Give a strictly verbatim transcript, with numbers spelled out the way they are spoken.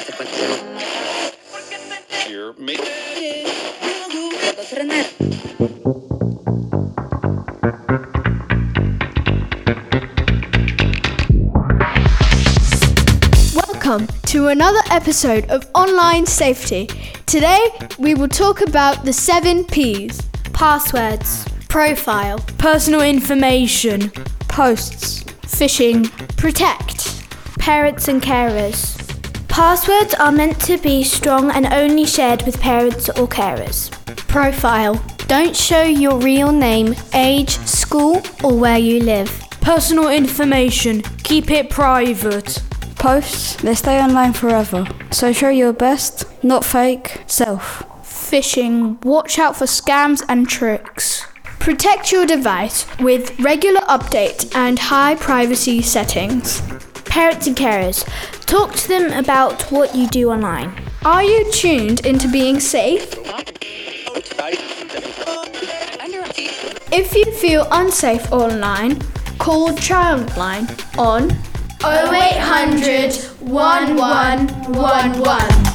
Here, me. Welcome to another episode of Online Safety. Today we will talk about the seven P's. Passwords, Profile, personal information, Posts, phishing, Protect, parents and carers. Passwords are meant to be strong and only shared with parents or carers. Profile. Don't show your real name, age, school or where you live. Personal information, keep it private. Posts, they stay online forever. So show your best, not fake, self. Phishing. Watch out for scams and tricks. Protect your device with regular updates and high privacy settings. Parents and carers, talk to them about what you do online. Are you tuned into being safe? If you feel unsafe online, call Childline on oh eight hundred, one one one one.